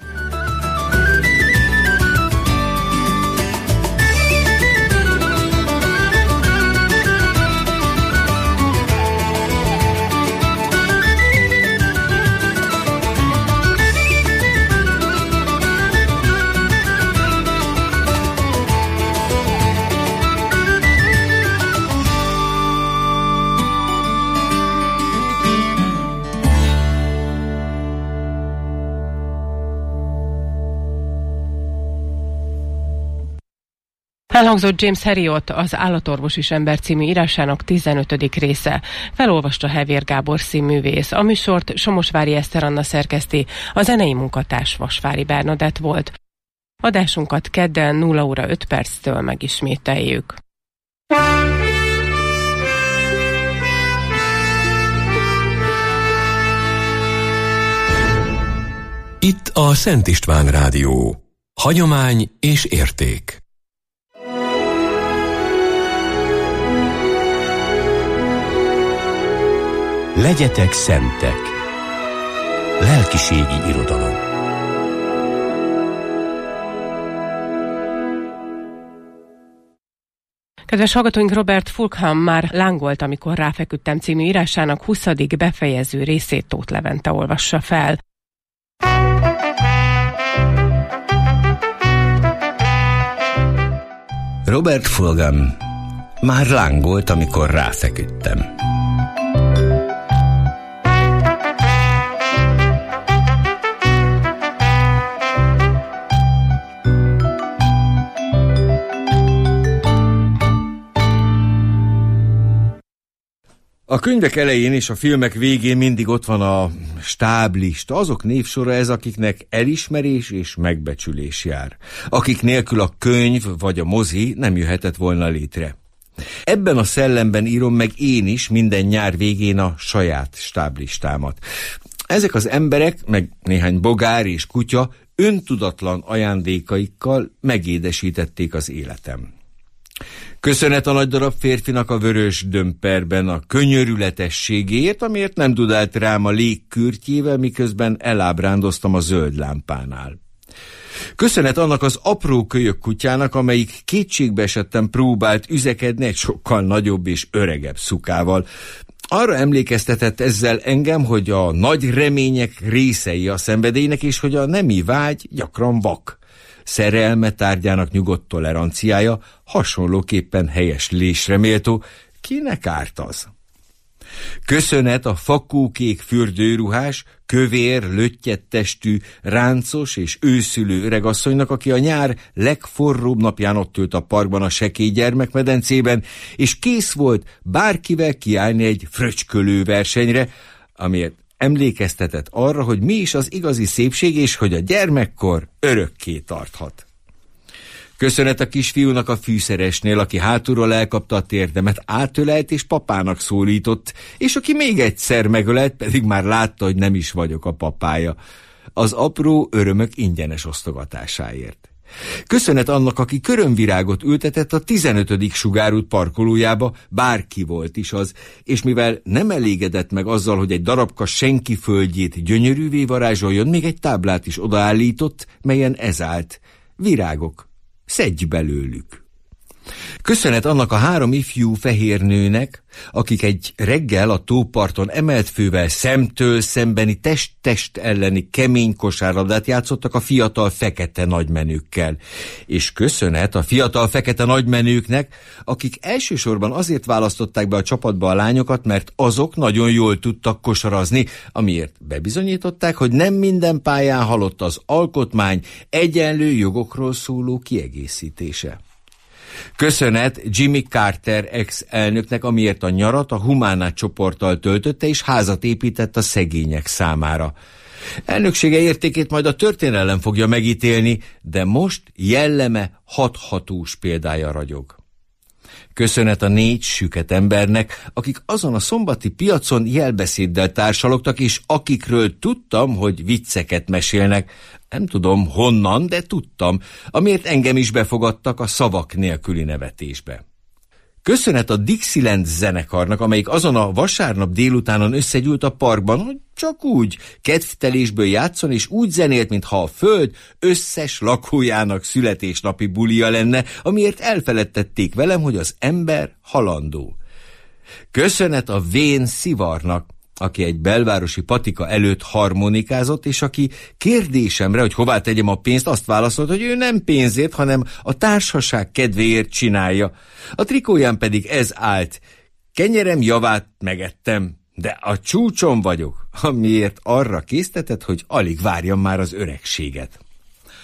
Elhangzott James Herriot, az Állatorvos és Ember című írásának tizenötödik része. Felolvasta Hevér Gábor színművész. A műsort Somosvári Eszter Anna szerkeszti, a zenei munkatárs Vasvári Bernadett volt. Adásunkat kedden nulla óra öt perctől megismételjük. Itt a Szent István Rádió. Hagyomány és érték. Legyetek szentek. Lelkiségi irodalom. Kedves hallgatóink, Robert Fulgham már lángolt, amikor ráfeküdtem című írásának huszadik befejező részét Tóth Levente olvassa fel. Robert Fulgham már lángolt, amikor ráfeküdtem. A könyvek elején és a filmek végén mindig ott van a stáblista, azok névsora ez, akiknek elismerés és megbecsülés jár, akik nélkül a könyv vagy a mozi nem jöhetett volna létre. Ebben a szellemben írom meg én is minden nyár végén a saját stáblistámat. Ezek az emberek, meg néhány bogár és kutya öntudatlan ajándékaikkal megédesítették az életem. Köszönet a nagy darab férfinak a vörös dömperben a könyörületességéért, amiért nem dudált rám a légkürtjével, miközben elábrándoztam a zöld lámpánál. Köszönet annak az apró kölyök kutyának, amelyik kétségbeesetten próbált üzekedni egy sokkal nagyobb és öregebb szukával. Arra emlékeztetett ezzel engem, hogy a nagy remények részei a szenvedélynek, és hogy a nemi vágy gyakran vak. Szerelme tárgyának nyugodt toleranciája hasonlóképpen helyeslésre méltó, kinek árt az? Köszönet a fakókék fürdőruhás, kövér, löttyett testű, ráncos és őszülő öregasszonynak, aki a nyár legforróbb napján ott ült a parkban a sekély gyermekmedencében, és kész volt bárkivel kiállni egy fröcskölő versenyre, amiért emlékeztetett arra, hogy mi is az igazi szépség, és hogy a gyermekkor örökké tarthat. Köszönet a kisfiúnak a fűszeresnél, aki hátulról elkapta a térdemet, átölelt és papának szólított, és aki még egyszer megölelt, pedig már látta, hogy nem is vagyok a papája. Az apró örömök ingyenes osztogatásáért. Köszönet annak, aki körömvirágot ültetett a tizenötödik sugárút parkolójába, bárki volt is az, és mivel nem elégedett meg azzal, hogy egy darabka senki földjét gyönyörűvé varázsoljon, még egy táblát is odaállított, melyen ez állt: virágok, szedj belőlük. Köszönet annak a három ifjú fehér nőnek, akik egy reggel a tóparton emelt fővel szemtől szembeni test-test elleni kemény kosárlabdát játszottak a fiatal fekete nagymenőkkel. És köszönet a fiatal fekete nagymenőknek, akik elsősorban azért választották be a csapatba a lányokat, mert azok nagyon jól tudtak kosarazni, amiért bebizonyították, hogy nem minden pályán halott az alkotmány egyenlő jogokról szóló kiegészítése. Köszönet Jimmy Carter ex-elnöknek, amiért a nyarat a Humana csoporttal töltötte és házat épített a szegények számára. Elnöksége értékét majd a történelem fogja megítélni, de most jelleme hathatós példája ragyog. Köszönet a négy süket embernek, akik azon a szombati piacon jelbeszéddel társalogtak, és akikről tudtam, hogy vicceket mesélnek. Nem tudom honnan, de tudtam, amiért engem is befogadtak a szavak nélküli nevetésbe. Köszönet a Dixieland zenekarnak, amelyik azon a vasárnap délutánon összegyűlt a parkban, hogy csak úgy kedvtelésből játszon, és úgy zenélt, mintha a föld összes lakójának születésnapi bulia lenne, amiért elfeledtették velem, hogy az ember halandó. Köszönet a vén szivarnak, aki egy belvárosi patika előtt harmonikázott, és aki kérdésemre, hogy hová tegyem a pénzt, azt válaszolt, hogy ő nem pénzért, hanem a társaság kedvéért csinálja. A trikóján pedig ez állt: kenyerem javát megettem, de a csúcson vagyok, amiért arra késztetett, hogy alig várjam már az öregséget.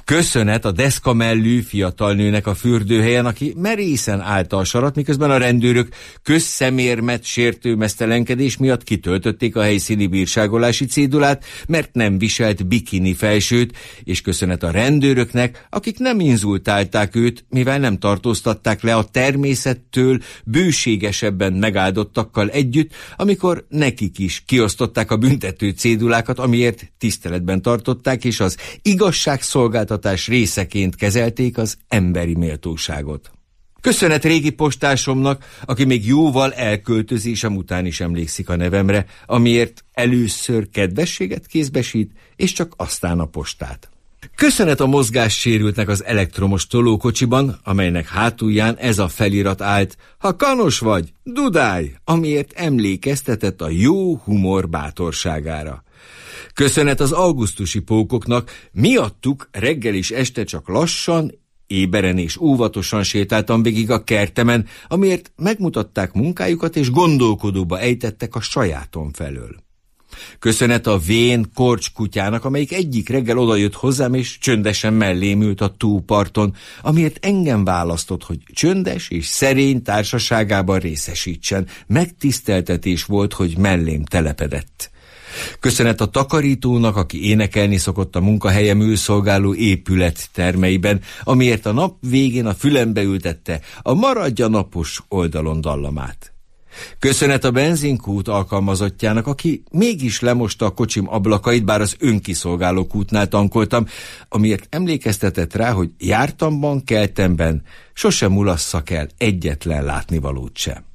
Köszönet a deszkamellű fiatal nőnek a fürdőhelyen, aki merészen állta a sarat, miközben a rendőrök közszemérmet sértő meztelenkedés miatt kitöltötték a helyszíni bírságolási cédulát, mert nem viselt bikini felsőt, és köszönet a rendőröknek, akik nem inzultálták őt, mivel nem tartóztatták le a természettől bőségesebben megáldottakkal együtt, amikor nekik is kiosztották a büntető cédulákat, amiért tiszteletben tartották, és az igazságszolgáltatás részeként kezelték az emberi méltóságot. Köszönet régi postásomnak, aki még jóval elköltözésem után is emlékszik a nevemre, amiért először kedvességet kézbesít, és csak aztán a postát. Köszönet a mozgássérültnek az elektromos tolókocsiban, amelynek hátulján ez a felirat állt: ha kanos vagy, dudálj, amiért emlékeztetett a jó humor bátorságára. Köszönet az augusztusi pókoknak, miattuk reggel és este csak lassan, éberen és óvatosan sétáltam végig a kertemen, amiért megmutatták munkájukat és gondolkodóba ejtettek a sajátom felől. Köszönet a vén korcskutyának, amelyik egyik reggel odajött hozzám és csöndesen mellém ült a tóparton, amiért engem választott, hogy csöndes és szerény társaságában részesítsen. Megtiszteltetés volt, hogy mellém telepedett. Köszönet a takarítónak, aki énekelni szokott a munkahelyem ülszolgáló épület termeiben, amiért a nap végén a fülembe ültette a maradja napos oldalon dallamát. Köszönet a benzinkút alkalmazottjának, aki mégis lemosta a kocsim ablakait, bár az önkiszolgáló kútnál tankoltam, amiért emlékeztetett rá, hogy jártamban, keltemben sosem mulasszak el egyetlen látnivalót sem.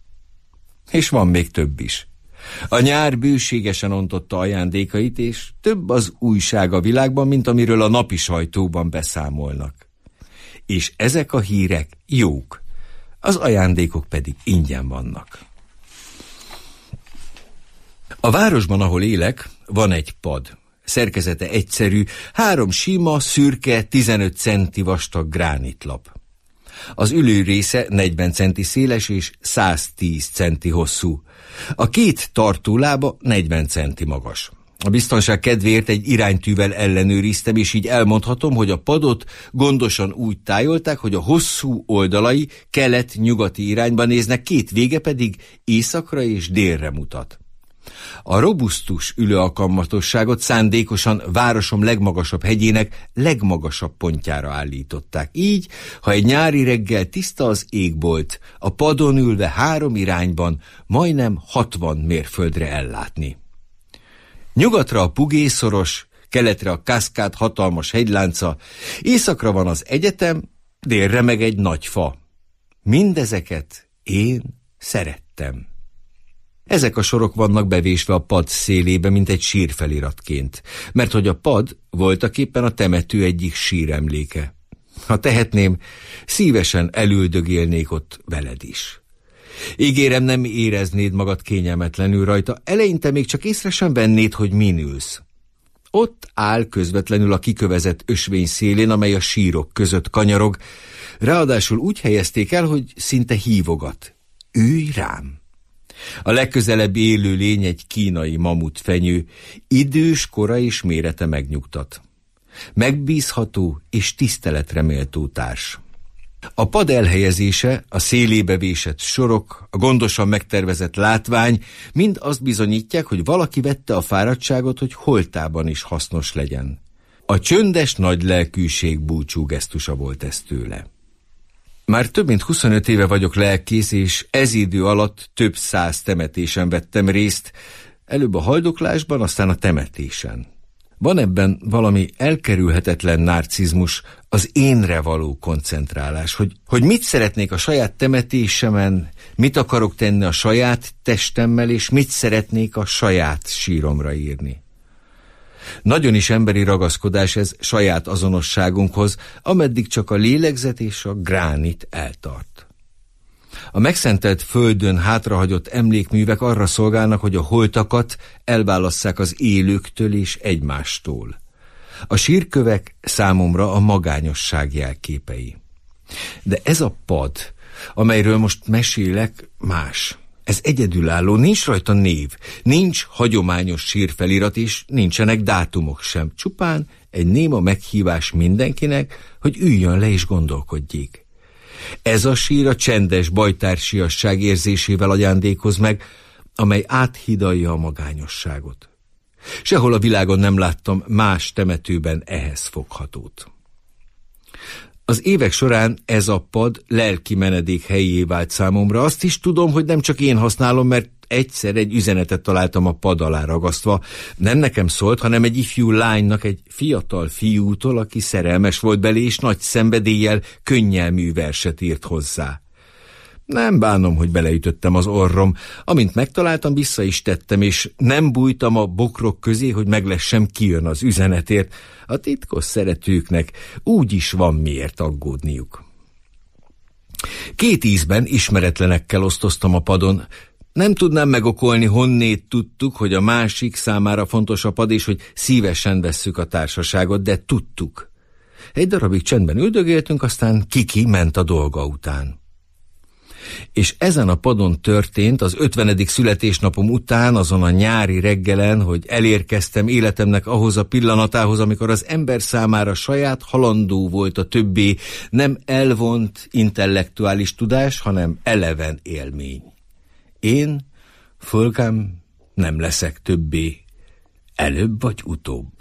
És van még több is. A nyár bőségesen ontotta ajándékait, és több az újság a világban, mint amiről a napi sajtóban beszámolnak. És ezek a hírek jók, az ajándékok pedig ingyen vannak. A városban, ahol élek, van egy pad. Szerkezete egyszerű, három sima, szürke, tizenöt centi vastag gránitlap. Az ülő része negyven centi széles és száztíz centi hosszú. A két tartólába negyven centi magas. A biztonság kedvéért egy iránytűvel ellenőriztem, és így elmondhatom, hogy a padot gondosan úgy tájolták, hogy a hosszú oldalai kelet-nyugati irányba néznek, két vége pedig északra és délre mutat. A robusztus ülőalkalmatosságot szándékosan városom legmagasabb hegyének legmagasabb pontjára állították. Így, ha egy nyári reggel tiszta az égbolt, a padon ülve három irányban majdnem hatvan mérföldre ellátni. Nyugatra a Pugé-szoros, keletre a Kaszkád hatalmas hegylánca, északra van az egyetem, délre meg egy nagy fa. Mindezeket én szerettem. Ezek a sorok vannak bevésve a pad szélébe, mint egy sírfeliratként, mert hogy a pad voltaképpen a temető egyik síremléke. Ha tehetném, szívesen elüldögélnék ott veled is. Ígérem, nem éreznéd magad kényelmetlenül rajta, eleinte még csak észre sem vennéd, hogy min ülsz. Ott áll közvetlenül a kikövezett ösvény szélén, amely a sírok között kanyarog, ráadásul úgy helyezték el, hogy szinte hívogat. Ülj rám! A legközelebbi élő lény egy kínai mamutfenyő, idős kora és mérete megnyugtat. Megbízható és tiszteletre méltó társ. A pad elhelyezése, a szélébe vésett sorok, a gondosan megtervezett látvány mind azt bizonyítják, hogy valaki vette a fáradtságot, hogy holtában is hasznos legyen. A csöndes nagy lelkűség búcsú gesztusa volt ez tőle. Már több mint huszonöt éve vagyok lelkész, és ez idő alatt több száz temetésen vettem részt, előbb a haldoklásban, aztán a temetésen. Van ebben valami elkerülhetetlen narcizmus, az énre való koncentrálás, hogy, hogy mit szeretnék a saját temetésemen, mit akarok tenni a saját testemmel, és mit szeretnék a saját síromra írni. Nagyon is emberi ragaszkodás ez saját azonosságunkhoz, ameddig csak a lélegzet és a gránit eltart. A megszentelt földön hátrahagyott emlékművek arra szolgálnak, hogy a holtakat elválasszák az élőktől és egymástól. A sírkövek számomra a magányosság jelképei. De ez a pad, amelyről most mesélek, más. Ez egyedülálló, nincs rajta név, nincs hagyományos sírfelirat, és nincsenek dátumok sem. Csupán egy néma meghívás mindenkinek, hogy üljön le és gondolkodjék. Ez a sír a csendes bajtársiasság érzésével ajándékoz meg, amely áthidalja a magányosságot. Sehol a világon nem láttam más temetőben ehhez foghatót. Az évek során ez a pad lelki menedék helyé vált számomra. Azt is tudom, hogy nem csak én használom, mert egyszer egy üzenetet találtam a pad alá ragasztva. Nem nekem szólt, hanem egy ifjú lánynak, egy fiatal fiútól, aki szerelmes volt belé, és nagy szenvedéllyel könnyelmű verset írt hozzá. Nem bánom, hogy beleütöttem az orrom. Amint megtaláltam, vissza is tettem, és nem bújtam a bokrok közé, hogy meglessem, ki jön az üzenetért. A titkos szeretőknek úgy is van miért aggódniuk. Két ízben ismeretlenekkel osztoztam a padon. Nem tudnám megokolni, honnét tudtuk, hogy a másik számára fontos a pad, és hogy szívesen vesszük a társaságot, de tudtuk. Egy darabig csendben üldögéltünk, aztán Kiki ment a dolga után. És ezen a padon történt az ötvenedik születésnapom után, azon a nyári reggelen, hogy elérkeztem életemnek ahhoz a pillanatához, amikor az ember számára saját halandó volt a többé nem elvont intellektuális tudás, hanem eleven élmény. Én, Fulgám, nem leszek többé, előbb vagy utóbb.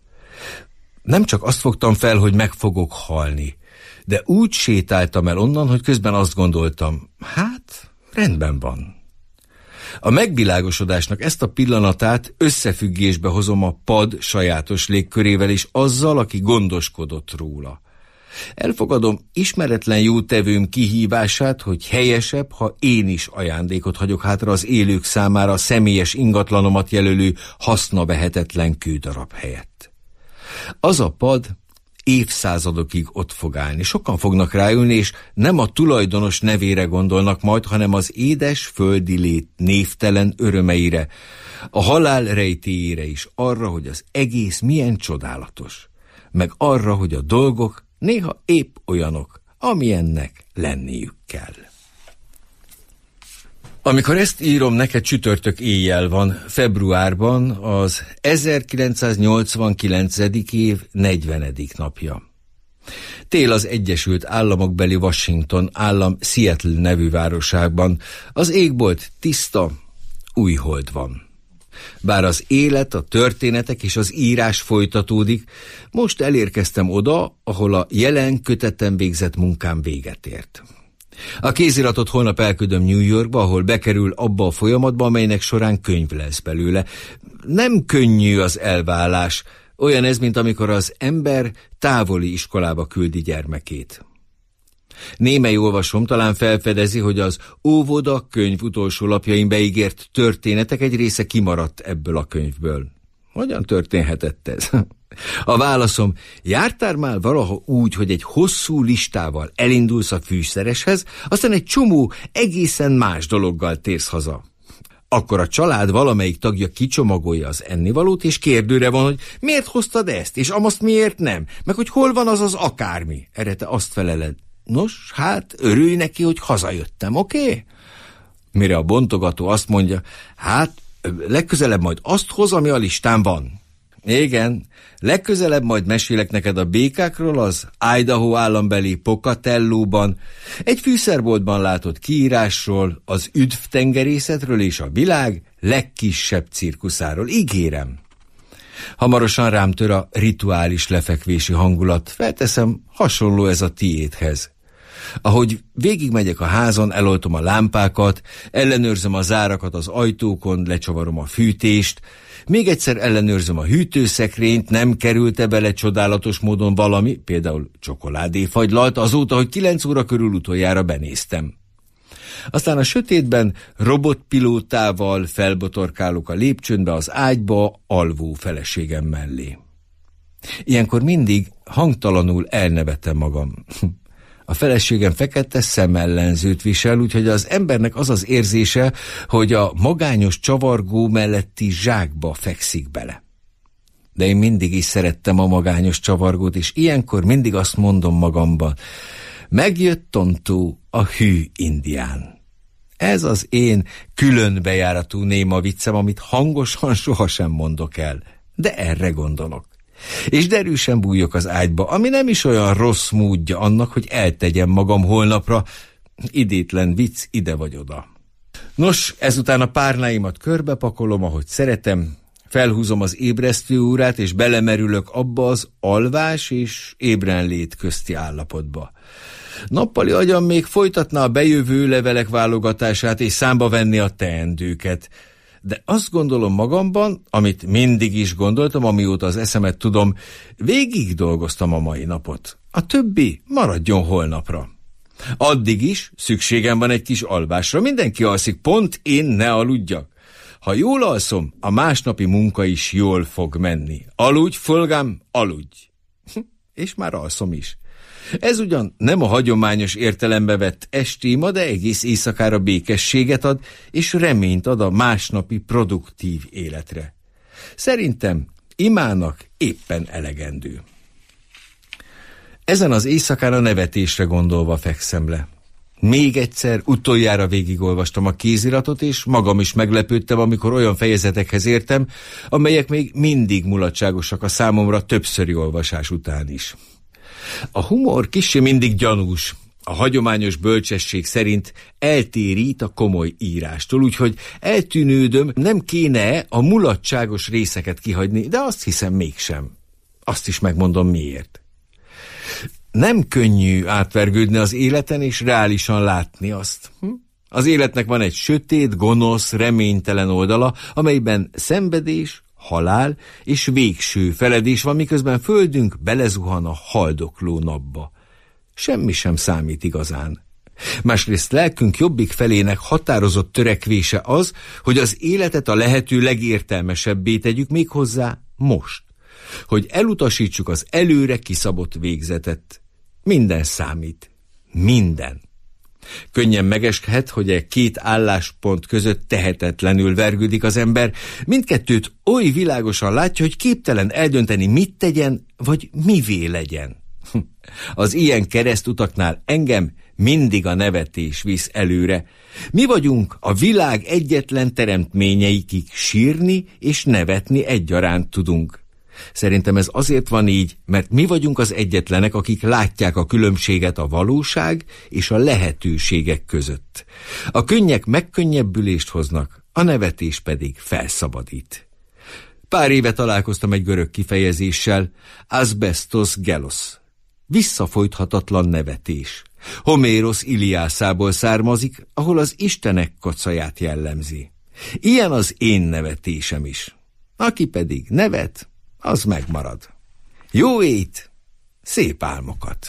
Nem csak azt fogtam fel, hogy meg fogok halni, de úgy sétáltam el onnan, hogy közben azt gondoltam, hát, rendben van. A megvilágosodásnak ezt a pillanatát összefüggésbe hozom a pad sajátos légkörével és azzal, aki gondoskodott róla. Elfogadom ismeretlen jótevőm kihívását, hogy helyesebb, ha én is ajándékot hagyok hátra az élők számára a személyes ingatlanomat jelölő hasznavehetetlen kődarab helyett. Az a pad évszázadokig ott fog állni. Sokan fognak ráülni, és nem a tulajdonos nevére gondolnak majd, hanem az édes földi lét névtelen örömeire, a halál rejtélyére is, arra, hogy az egész milyen csodálatos, meg arra, hogy a dolgok néha épp olyanok, amilyennek lenniük kell. Amikor ezt írom, neked csütörtök éjjel van, februárban, az ezerkilencszáznyolcvankilencedik év negyvenedik napja. Tél az Egyesült Államokbeli Washington állam Seattle nevű városában. Az égbolt tiszta, új hold van. Bár az élet, a történetek és az írás folytatódik, most elérkeztem oda, ahol a jelen kötetten végzett munkám véget ért. A kéziratot holnap elküldöm New Yorkba, ahol bekerül abba a folyamatba, amelynek során könyv lesz belőle. Nem könnyű az elválás, olyan ez, mint amikor az ember távoli iskolába küldi gyermekét. Némely olvasom talán felfedezi, hogy az óvoda könyv utolsó lapjain beígért történetek egy része kimaradt ebből a könyvből. Hogyan történhetett ez? A válaszom, jártál már valaha úgy, hogy egy hosszú listával elindulsz a fűszereshez, aztán egy csomó egészen más dologgal térsz haza. Akkor a család valamelyik tagja kicsomagolja az ennivalót, és kérdőre van, hogy miért hoztad ezt, és amazt miért nem, meg hogy hol van az az akármi. Erre te azt feleled, nos, hát örülj neki, hogy hazajöttem, oké? Okay? Mire a bontogató azt mondja, hát legközelebb majd azt hoz, ami a listán van. Igen, legközelebb majd mesélek neked a békákról az Idaho állambeli Pocatellóban, egy fűszerboltban látott kiírásról, az üdvtengerészetről és a világ legkisebb cirkuszáról, ígérem. Hamarosan rám tör a rituális lefekvési hangulat, felteszem, hasonló ez a tiédhez. Ahogy végigmegyek a házon, eloltom a lámpákat, ellenőrzöm a zárakat az ajtókon, lecsavarom a fűtést, még egyszer ellenőrzöm a hűtőszekrényt, nem került-e bele csodálatos módon valami, például csokoládéfagylalt, azóta, hogy kilenc óra körül utoljára benéztem. Aztán a sötétben robotpilótával felbotorkálok a lépcsőnbe az ágyba alvó feleségem mellé. Ilyenkor mindig hangtalanul elnevetem magam. A feleségem fekete szemellenzőt visel, úgyhogy az embernek az az érzése, hogy a magányos csavargó melletti zsákba fekszik bele. De én mindig is szerettem a magányos csavargót, és ilyenkor mindig azt mondom magamban, megjött Tontó, a hű indián. Ez az én külön bejáratú néma viccem, amit hangosan sohasem mondok el, de erre gondolok. És derűsen bújok az ágyba, ami nem is olyan rossz módja annak, hogy eltegyem magam holnapra. Idétlen vicc ide vagy oda. Nos, ezután a párnáimat körbepakolom, ahogy szeretem, felhúzom az ébresztő órát, és belemerülök abba az alvás és ébrenlét közti állapotba. Nappali agyam még folytatná a bejövő levelek válogatását, és számba venni a teendőket. De azt gondolom magamban, amit mindig is gondoltam, amióta az eszemet tudom, végig dolgoztam a mai napot. A többi maradjon holnapra. Addig is szükségem van egy kis alvásra. Mindenki alszik, pont én ne aludjak. Ha jól alszom, a másnapi munka is jól fog menni. Aludj, fölgám, aludj. És már alszom is. Ez ugyan nem a hagyományos értelembe vett estéma, de egész éjszakára békességet ad, és reményt ad a másnapi produktív életre. Szerintem imának éppen elegendő. Ezen az éjszakán a nevetésre gondolva fekszem le. Még egyszer, utoljára végigolvastam a kéziratot, és magam is meglepődtem, amikor olyan fejezetekhez értem, amelyek még mindig mulatságosak a számomra többszöri olvasás után is. A humor kissé mindig gyanús. A hagyományos bölcsesség szerint eltérít a komoly írástól, úgyhogy eltűnődöm, nem kéne a mulatságos részeket kihagyni, de azt hiszem mégsem. Azt is megmondom miért. Nem könnyű átvergődni az életen és reálisan látni azt. Az életnek van egy sötét, gonosz, reménytelen oldala, amelyben szenvedés, halál és végső feledés van, miközben földünk belezuhan a haldokló napba. Semmi sem számít igazán. Másrészt lelkünk jobbik felének határozott törekvése az, hogy az életet a lehető legértelmesebbé tegyük méghozzá most. Hogy elutasítsuk az előre kiszabott végzetet. Minden számít. Minden. Könnyen megeskedhet, hogy egy két álláspont között tehetetlenül vergődik az ember. Mindkettőt oly világosan látja, hogy képtelen eldönteni, mit tegyen, vagy mivé legyen. Az ilyen keresztutaknál engem mindig a nevetés visz előre. Mi vagyunk a világ egyetlen teremtményei, kik sírni és nevetni egyaránt tudunk. Szerintem ez azért van így, mert mi vagyunk az egyetlenek, akik látják a különbséget a valóság és a lehetőségek között. A könnyek megkönnyebbülést hoznak, a nevetés pedig felszabadít. Pár éve találkoztam egy görög kifejezéssel, asbestos gelos, visszafolythatatlan nevetés. Homérosz Iliászából származik, ahol az istenek kacaját jellemzi. Ilyen az én nevetésem is. Aki pedig nevet, az megmarad. Jó ét, szép álmokat!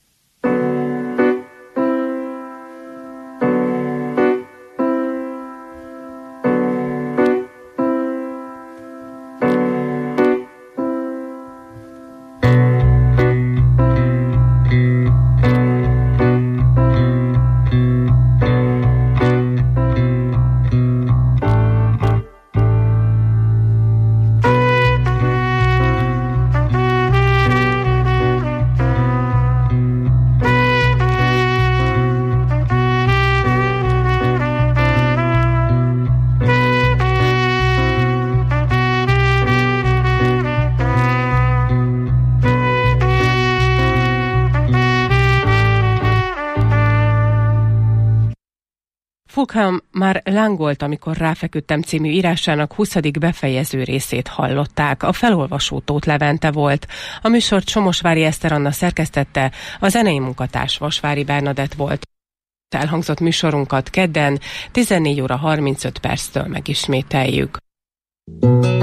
Fulkham már lángolt, amikor Ráfeküdtem című írásának huszadik befejező részét hallották. A felolvasó Tóth Levente volt. A műsort Somosvári Eszter Anna szerkesztette, a zenei munkatárs Vasvári Bernadett volt. Elhangzott műsorunkat kedden tizennégy óra harmincöt perctől megismételjük.